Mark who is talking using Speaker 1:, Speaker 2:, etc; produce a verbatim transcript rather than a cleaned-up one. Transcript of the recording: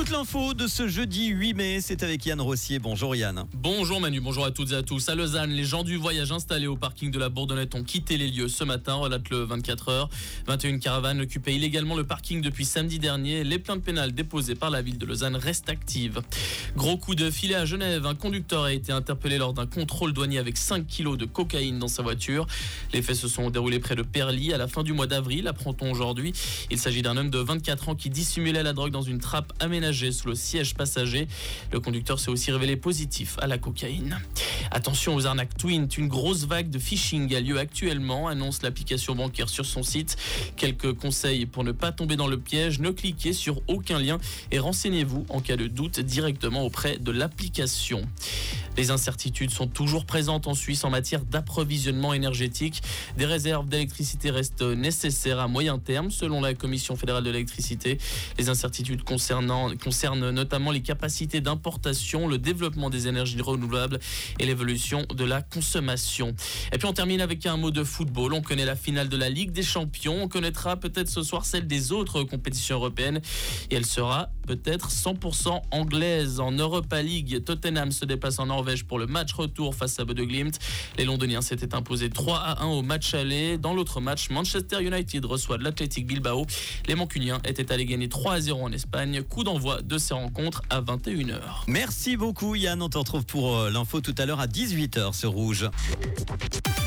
Speaker 1: Toute l'info de ce jeudi huit mai, c'est avec Yann Rossier. Bonjour Yann.
Speaker 2: Bonjour Manu, bonjour à toutes et à tous. À Lausanne, les gens du voyage installés au parking de la Bourdonnette ont quitté les lieux ce matin, relate le vingt-quatre heures. vingt et une caravanes occupaient illégalement le parking depuis samedi dernier. Les plaintes pénales déposées par la ville de Lausanne restent actives. Gros coup de filet à Genève. Un conducteur a été interpellé lors d'un contrôle douanier avec cinq kilos de cocaïne dans sa voiture. Les faits se sont déroulés près de Perly à la fin du mois d'avril, apprend-on aujourd'hui. Il s'agit d'un homme de vingt-quatre ans qui dissimulait la drogue dans une trappe aménagée sous le siège passager. Le conducteur s'est aussi révélé positif à la cocaïne. Attention aux arnaques Twint, une grosse vague de phishing a lieu actuellement, annonce l'application bancaire sur son site. Quelques conseils pour ne pas tomber dans le piège, ne cliquez sur aucun lien et renseignez-vous en cas de doute directement auprès de l'application. Les incertitudes sont toujours présentes en Suisse en matière d'approvisionnement énergétique. Des réserves d'électricité restent nécessaires à moyen terme, selon la Commission fédérale de l'électricité. Les incertitudes concernant, concernent notamment les capacités d'importation, le développement des énergies renouvelables et l'évolution de la consommation. Et puis on termine avec un mot de football. On connaît la finale de la Ligue des Champions. On connaîtra peut-être ce soir celle des autres compétitions européennes. Et elle sera peut-être cent pour cent anglaise. En Europa League, Tottenham se déplace en Norvège pour le match retour face à Bodø Glimt. Les Londoniens s'étaient imposés trois à un au match aller. Dans l'autre match, Manchester United reçoit l'Athletic Bilbao. Les Mancuniens étaient allés gagner trois à zéro en Espagne. Coup d'envoi de ces rencontres à vingt et une heures.
Speaker 1: Merci beaucoup Yann, on te retrouve pour l'info tout à l'heure à dix-huit heures sur Rouge.